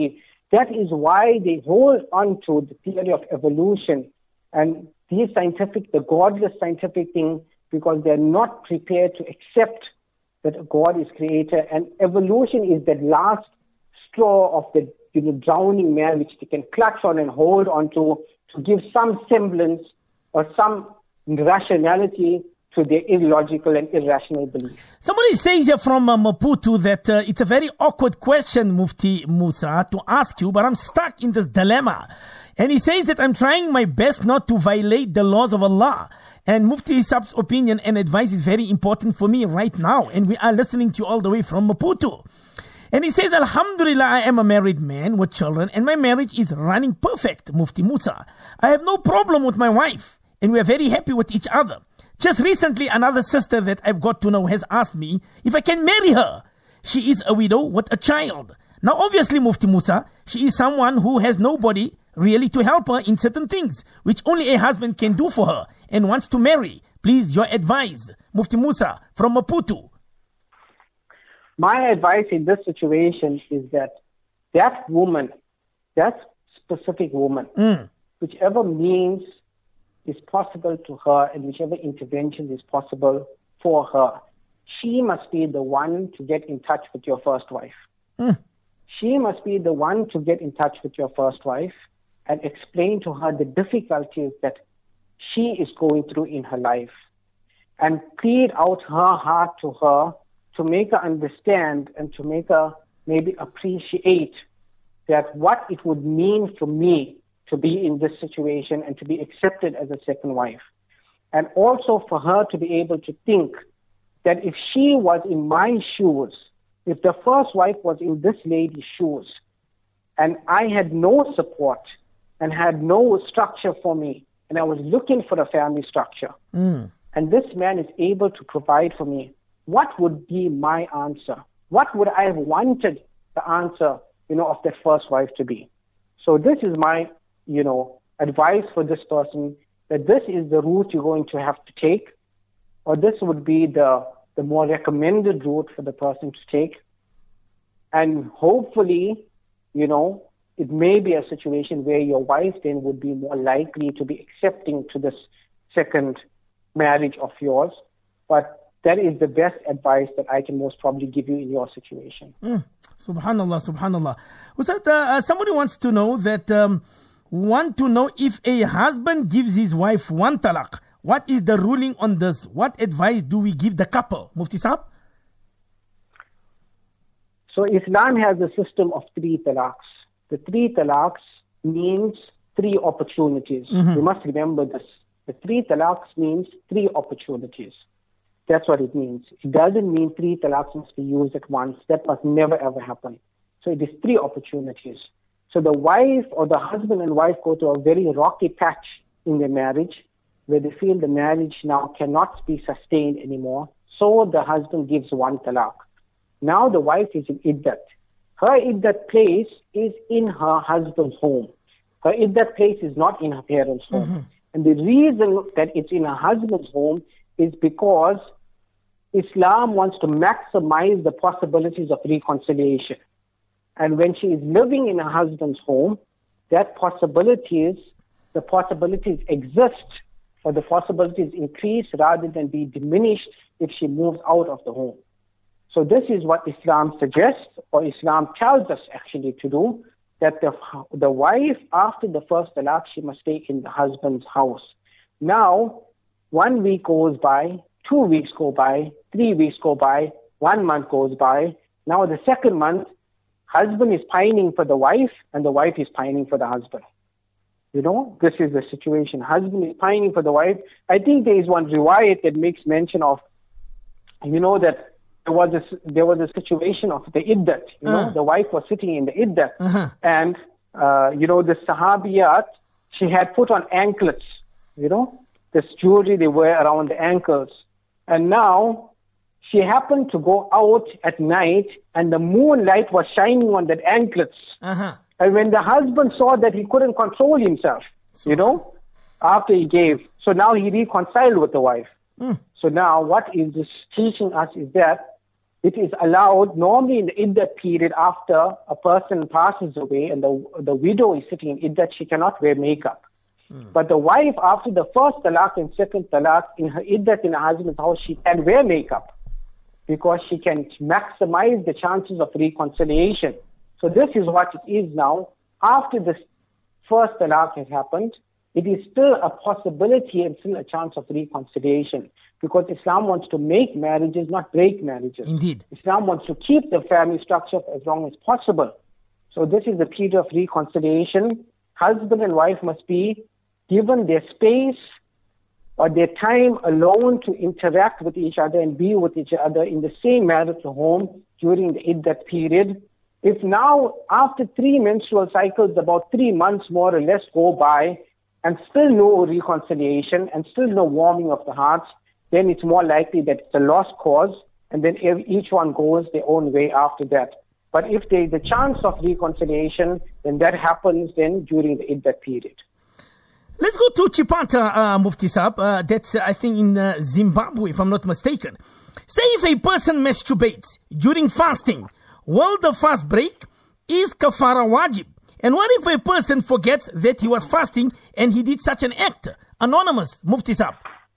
Speaker 3: That is why they hold on to the theory of evolution and these scientific, the godless scientific thing, because they're not prepared to accept that God is creator, and evolution is that last straw of the you know, drowning man which they can clutch on and hold on to to give some semblance or some rationality to their illogical and irrational beliefs.
Speaker 2: Somebody says here from uh, Maputo that uh, it's a very awkward question, Mufti Musa, to ask you, but I'm stuck in this dilemma. And he says that I'm trying my best not to violate the laws of Allah. And Mufti Sab's opinion and advice is very important for me right now. And we are listening to you all the way from Maputo. And he says, Alhamdulillah, I am a married man with children and my marriage is running perfect, Mufti Musa. I have no problem with my wife and we are very happy with each other. Just recently, another sister that I've got to know has asked me if I can marry her. She is a widow with a child. Now, obviously, Mufti Musa, she is someone who has nobody really to help her in certain things, which only a husband can do for her and wants to marry. Please, your advice, Mufti Musa from Maputo.
Speaker 3: My advice in this situation is that that woman, that specific woman,
Speaker 2: mm.
Speaker 3: whichever means is possible to her and whichever intervention is possible for her, she must be the one to get in touch with your first wife.
Speaker 2: Mm.
Speaker 3: She must be the one to get in touch with your first wife and explain to her the difficulties that she is going through in her life and plead out her heart to her to make her understand and to make her maybe appreciate that what it would mean for me to be in this situation and to be accepted as a second wife. And also for her to be able to think that if she was in my shoes, if the first wife was in this lady's shoes, and I had no support and had no structure for me, and I was looking for a family structure,
Speaker 2: mm.
Speaker 3: and this man is able to provide for me, what would be my answer? What would I have wanted the answer, you know, of that first wife to be? So this is my, you know, advice for this person, that this is the route you're going to have to take, or this would be the, the more recommended route for the person to take. And hopefully, you know, it may be a situation where your wife then would be more likely to be accepting to this second marriage of yours. But that is the best advice that I can most probably give you in your situation.
Speaker 2: Mm. Subhanallah, subhanallah. Ustad, uh, somebody wants to know that, um, want to know if a husband gives his wife one talaq, what is the ruling on this? What advice do we give the couple? Mufti Saab?
Speaker 3: So Islam has a system of three talaqs. The three talaqs means three opportunities.
Speaker 2: Mm-hmm.
Speaker 3: You must remember this. The three talaqs means three opportunities. That's what it means. It doesn't mean three talaqs must be used at once. That must never ever happen. So it is three opportunities. So the wife or the husband and wife go to a very rocky patch in their marriage where they feel the marriage now cannot be sustained anymore. So the husband gives one talaq. Now the wife is in iddat. Her iddat place is in her husband's home. Her iddat place is not in her parents' home.
Speaker 2: Mm-hmm.
Speaker 3: And the reason that it's in her husband's home is because Islam wants to maximize the possibilities of reconciliation. And when she is living in her husband's home, that possibilities, the possibilities exist, or the possibilities increase rather than be diminished if she moves out of the home. So this is what Islam suggests, or Islam tells us actually to do, that the, the wife, after the first talaq, she must stay in the husband's house. Now, one week goes by, two weeks go by, three weeks go by, one month goes by. Now the second month, husband is pining for the wife and the wife is pining for the husband. You know, this is the situation. Husband is pining for the wife. I think there is one riwayat that makes mention of, you know, that there was a, there was a situation of the iddat. You know,
Speaker 2: uh.
Speaker 3: the wife was sitting in the iddat.
Speaker 2: Uh-huh.
Speaker 3: And, uh, you know, the sahabiyat, she had put on anklets, you know, this jewelry they wear around the ankles. And now she happened to go out at night and the moonlight was shining on that anklets.
Speaker 2: Uh-huh.
Speaker 3: And when the husband saw that, he couldn't control himself, so, you know, after he gave. So now he reconciled with the wife.
Speaker 2: Mm.
Speaker 3: So now what is this teaching us is that it is allowed normally in the iddat period after a person passes away and the, the widow is sitting in iddat, she cannot wear makeup. Mm. But the wife, after the first talaq and second talaq, in her iddat in her husband's house, she can wear makeup because she can maximize the chances of reconciliation. So this is what it is now. After the first talaq has happened, it is still a possibility and still a chance of reconciliation, because Islam wants to make marriages, not break marriages.
Speaker 2: Indeed.
Speaker 3: Islam wants to keep the family structure for as long as possible. So this is the period of reconciliation. Husband and wife must be given their space or their time alone to interact with each other and be with each other in the same marital home during the iddat period. If now, after three menstrual cycles, about three months more or less go by, and still no reconciliation and still no warming of the hearts, then it's more likely that it's a lost cause, and then each one goes their own way after that. But if there is a chance of reconciliation, then that happens then during the iddat period.
Speaker 2: Let's go to Chipata, uh, Mufti Saab. Uh, that's, uh, I think, in uh, Zimbabwe, if I'm not mistaken. Say if a person masturbates during fasting, will the fast break? Is kafara wajib? And what if a person forgets that he was fasting and he did such an act? Anonymous, Mufti Saab.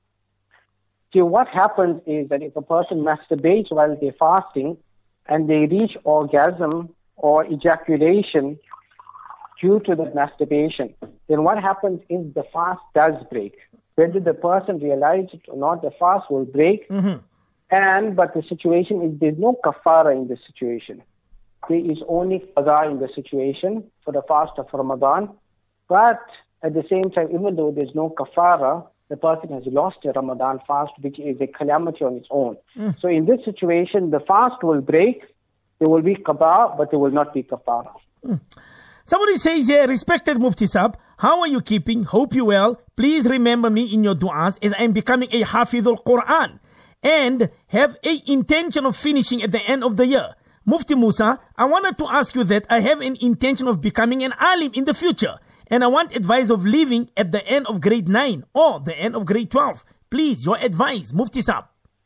Speaker 3: See, what happens is that if a person masturbates while they're fasting and they reach orgasm or ejaculation due to the masturbation, then what happens is the fast does break. Whether the person realizes it or not, the fast will break. Mm-hmm. And but the situation is there's no kafara in this situation. There is only qada in the situation for the fast of Ramadan. But at the same time, even though there's no kafara, the person has lost a Ramadan fast, which is a calamity on its own. Mm. So in this situation, the fast will break. There will be qada, but there will not be kafara.
Speaker 2: Mm. Somebody says here, respected Mufti Saab, how are you keeping? Hope you well. Please remember me in your du'as as I am becoming a Hafidhul Quran and have a intention of finishing at the end of the year. Mufti Musa, I wanted to ask you that I have an intention of becoming an alim in the future, and I want advice of leaving at the end of grade nine or the end of grade twelve. Please, your advice, Mufti Saab.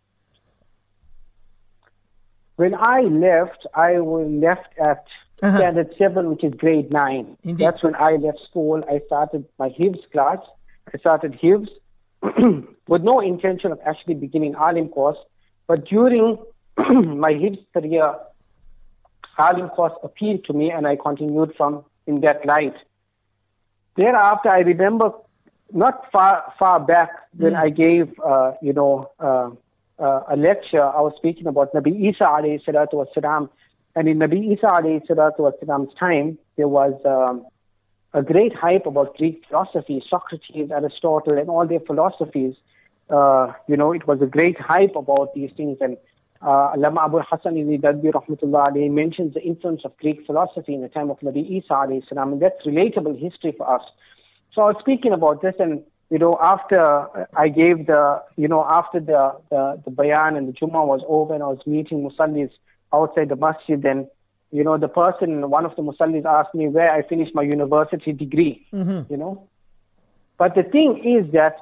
Speaker 3: When I left, I was left at uh-huh. standard seven, which is grade nine.
Speaker 2: Indeed.
Speaker 3: That's when I left school. I started my Hifz class. I started Hifz with no intention of actually beginning alim course. But during my Hifz career, alim course appealed to me, and I continued from in that light. Thereafter, I remember not far far back when mm. I gave, uh, you know, uh, uh, a lecture. I was speaking about Nabi Isa alayhi salatu wasalam, and in Nabi Isa alayhi salatu wasalam's time, there was um, a great hype about Greek philosophy, Socrates, Aristotle, and all their philosophies. Uh, you know, it was a great hype about these things, and Uh, Allama Abu Hassan ibn Dadbi rahmatullah alayhi mentions the influence of Greek philosophy in the time of Nabi Isa alayhi salam, and that's relatable history for us. So I was speaking about this, and you know, after I gave the, you know, after the, the, the bayan and the Jummah was over, and I was meeting musallis outside the masjid, then, you know, the person, one of the musallis asked me where I finished my university degree, mm-hmm. you know. But the thing is that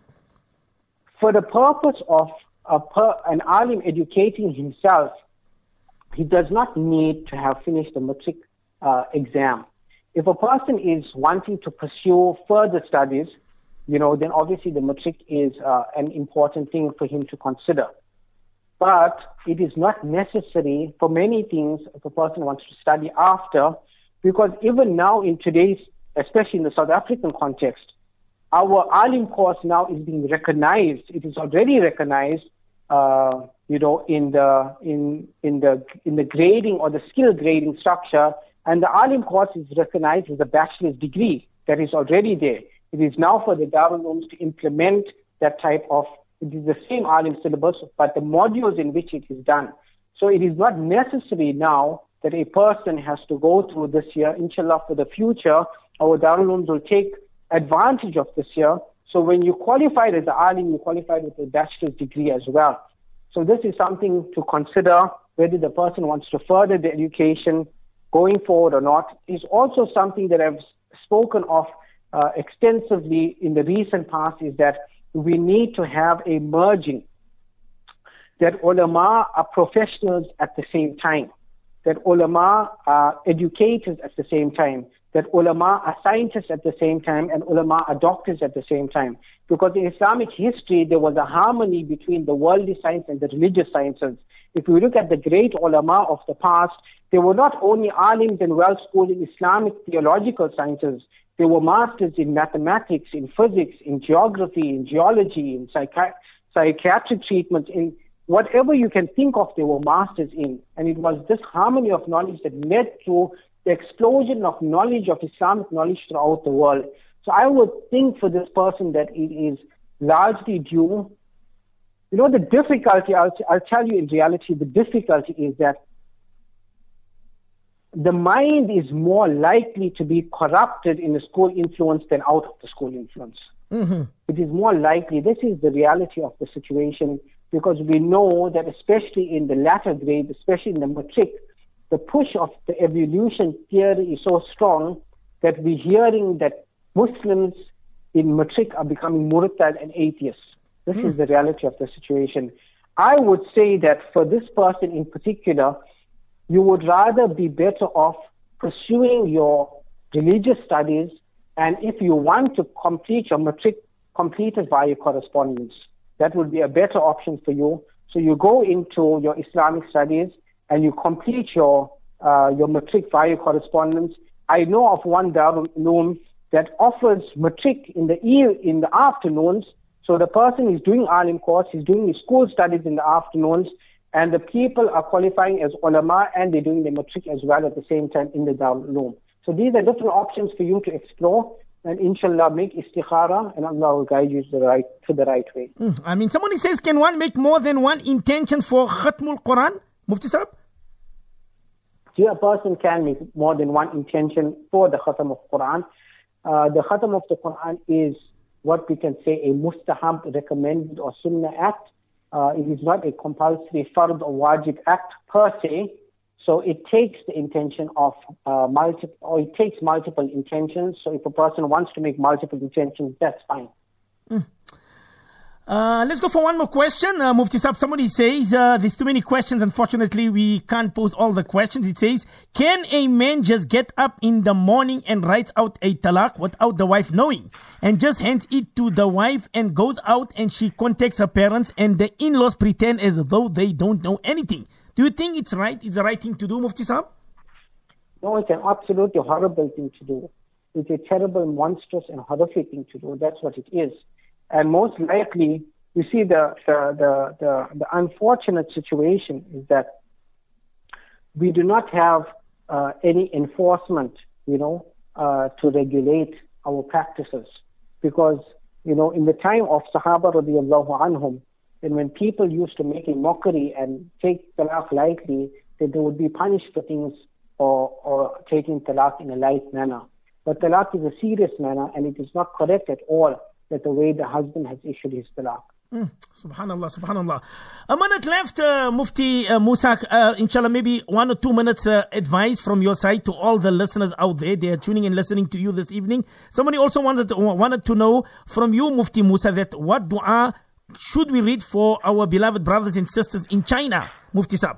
Speaker 3: for the purpose of A per, an alim educating himself, he does not need to have finished the matric uh, exam. If a person is wanting to pursue further studies, you know, then obviously the matric is uh, an important thing for him to consider. But it is not necessary for many things if a person wants to study after, because even now in today's, especially in the South African context, our alim course now is being recognized. It is already recognized, uh, you know, in the in in the in the grading or the skill grading structure, and the alim course is recognized as a bachelor's degree that is already there. It is now for the Darul Ulooms to implement that type of. It is the same alim syllabus, but the modules in which it is done. So it is not necessary now that a person has to go through this year. Inshallah, for the future, our Darul Ulooms will take advantage of this year. So when you qualified as an alim, you qualified with a bachelor's degree as well. So this is something to consider, whether the person wants to further the education going forward or not. It's also something that I've spoken of uh, extensively in the recent past, is that we need to have a merging. that ulama are professionals at the same time, that ulama are educators at the same time, that ulama are scientists at the same time, and ulama are doctors at the same time. Because in Islamic history, there was a harmony between the worldly science and the religious sciences. If we look at the great ulama of the past, they were not only alims and well-schooled in Islamic theological sciences, they were masters in mathematics, in physics, in geography, in geology, in psychi- psychiatric treatment, in whatever you can think of, they were masters in. And it was this harmony of knowledge that led to the explosion of knowledge, of Islamic knowledge throughout the world. So I would think for this person that it is largely due. You know, the difficulty, I'll, I'll tell you in reality, the difficulty is that the mind is more likely to be corrupted in the school influence than out of the school influence.
Speaker 2: Mm-hmm.
Speaker 3: It is more likely. This is the reality of the situation, because we know that especially in the latter grade, especially in the matric, the push of the evolution theory is so strong that we're hearing that Muslims in matric are becoming murtad and atheists. This mm. is the reality of the situation. I would say that for this person in particular, you would rather be better off pursuing your religious studies, and if you want to complete your matric, complete it via correspondence. That would be a better option for you. So you go into your Islamic studies and you complete your uh, your matric via correspondence. I know of one Darul Uloom that offers matric in the e- in the afternoons. So the person is doing alim course, he's doing his school studies in the afternoons, and the people are qualifying as ulama and they're doing the matric as well at the same time in the Darul Uloom. So these are different options for you to explore, and inshallah make istikhara, and Allah will guide you to the right to the right way.
Speaker 2: Mm. I mean, somebody says, can one make more than one intention for Khatmul Quran, Mufti Sahib?
Speaker 3: So a person can make more than one intention for the Khatam of Quran. Uh, the Khatam of the Quran is what we can say a mustahab, recommended or sunnah act. Uh, it is not a compulsory fard or wajib act per se. So it takes the intention of uh, multiple, or it takes multiple intentions. So if a person wants to make multiple intentions, that's fine.
Speaker 2: Mm. Uh, let's go for one more question. Uh, Mufti Sahib, somebody says, uh, there's too many questions. Unfortunately, we can't pose all the questions. It says, can a man just get up in the morning and write out a talaq without the wife knowing, and just hands it to the wife and goes out and she contacts her parents and the in-laws pretend as though they don't know anything? Do you think it's right? It's the right thing to do, Mufti Sahib?
Speaker 3: No, it's an absolutely horrible thing to do. It's a terrible, monstrous and horrific thing to do. That's what it is. And most likely, you see the, the, the, the, the unfortunate situation is that we do not have uh, any enforcement, you know, uh, to regulate our practices. Because, you know, in the time of Sahaba radiallahu anhum, and when people used to make a mockery and take talaq lightly, that they would be punished for things or, or taking talaq in a light manner. But talaq is a serious manner, and it is not correct at all that the way the husband has issued his talaq.
Speaker 2: Mm, subhanallah, subhanallah. A minute left, uh, Mufti uh, Musa. Uh, inshallah, maybe one or two minutes uh, advice from your side to all the listeners out there. They are tuning and listening to you this evening. Somebody also wanted to, wanted to know from you, Mufti Musa, that what dua should we read for our beloved brothers and sisters in China, Mufti Sahib?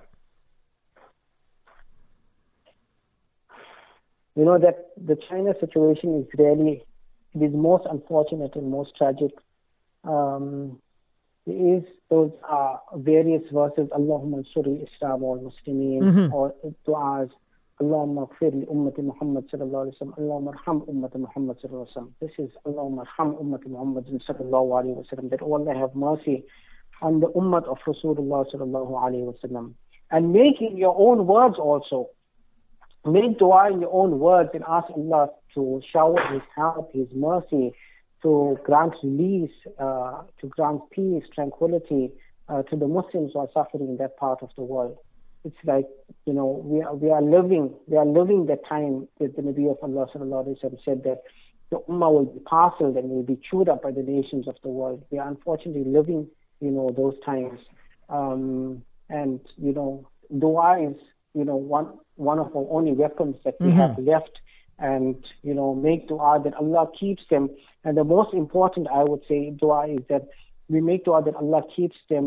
Speaker 3: You know that the China situation is really, it is most unfortunate and most tragic. Um, there is those uh, various verses, Allahumma ansuri Islam wal Muslimin, mm-hmm. or du'as, Allahumma gfir li ummati Muhammad sallallahu alayhi wa sallam, Allahumma arham ummati Muhammad sallallahu alayhi wa sallam. This is Allahumma arham ummati Muhammad sallallahu alayhi wa sallam, that Allah have mercy on the ummah of Rasulullah sallallahu alayhi wa sallam. And making your own words also. Make dua in your own words and ask Allah to shower His help, His mercy, to grant release, uh, to grant peace, tranquility uh, to the Muslims who are suffering in that part of the world. It's like, you know, we are, we are living, we are living the time that the Nabi of Allah sallallahu alaihi wasallam said that the Ummah will be parceled and will be chewed up by the nations of the world. We are unfortunately living, you know, those times. Um, and, you know, dua is, you know, one one of our only weapons that we mm-hmm. have left, and, you know, make dua that Allah keeps them. And the most important, I would say, dua is that we make dua that Allah keeps them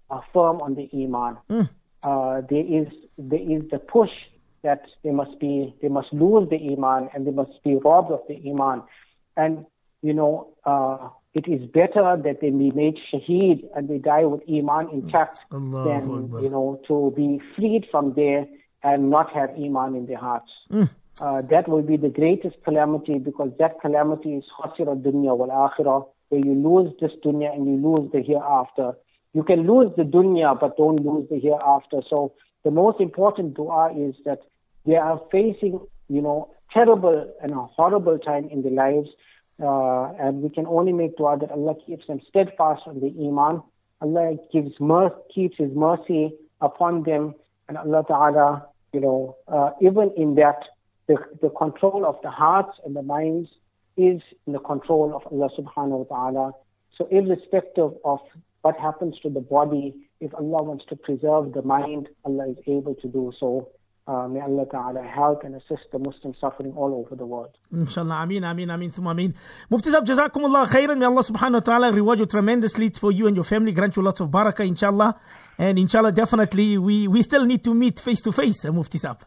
Speaker 3: are firm on the iman.
Speaker 2: Mm.
Speaker 3: Uh, there is there is the push that they must be they must lose the iman and they must be robbed of the iman. And you know, uh, it is better that they be made shaheed and they die with iman intact
Speaker 2: Allahu
Speaker 3: than
Speaker 2: Akbar.
Speaker 3: you know to be freed from there and not have iman in their hearts.
Speaker 2: Mm.
Speaker 3: Uh, that will be the greatest calamity, because that calamity is khasira dunya wal akhirah, where you lose this dunya and you lose the hereafter. You can lose the dunya, but don't lose the hereafter. So the most important dua is that they are facing, you know, terrible and a horrible time in their lives. Uh, and we can only make dua that Allah keeps them steadfast on the iman. Allah gives mer- keeps His mercy upon them. And Allah Ta'ala, you know, uh, even in that, the, the control of the hearts and the minds is in the control of Allah Subhanahu wa Ta'ala. So irrespective of what happens to the body, if Allah wants to preserve the mind, Allah is able to do so. Uh, may Allah Ta'ala help and assist the Muslims suffering all over the world.
Speaker 2: Inshallah, ameen, ameen, ameen, thumma ameen. Mufti Sahib, jazakumullah khairan. May Allah subhanahu wa ta'ala reward you tremendously for you and your family, grant you lots of barakah, inshallah. And inshallah, definitely, we, we still need to meet face to face, uh, Mufti Sahib.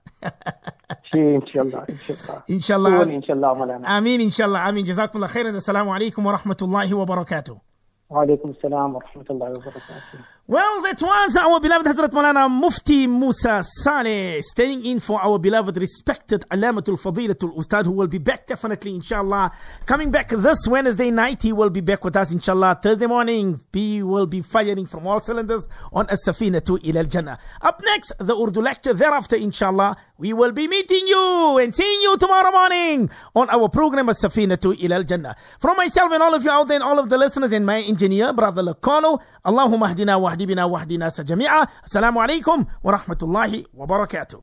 Speaker 3: Inshallah, inshallah.
Speaker 2: Inshallah.
Speaker 3: Soon, inshallah, Malana.
Speaker 2: Ameen, inshallah, ameen. Jazakumullah khairan. Assalamu alaikum wa rahmatullahi wa barakatuh.
Speaker 3: Wa alaikum salam wa rahmatullahi wa barakatuh.
Speaker 2: Well, that was our beloved Hazrat Maulana Mufti Musa Saleh, staying in for our beloved, respected Alamatul Fadilatul Ustad, who will be back definitely, inshallah. Coming back this Wednesday night, he will be back with us, inshallah. Thursday morning, he will be firing from all cylinders on As-Safinatu ila al-Jannah. Up next, the Urdu lecture. Thereafter, inshallah, we will be meeting you and seeing you tomorrow morning on our program As-Safinatu ila al-Jannah. From myself and all of you out there and all of the listeners and my engineer, Brother Lakano, Allahumma hdina wa بنا واهدنا سجميعا. السلام عليكم ورحمة الله وبركاته.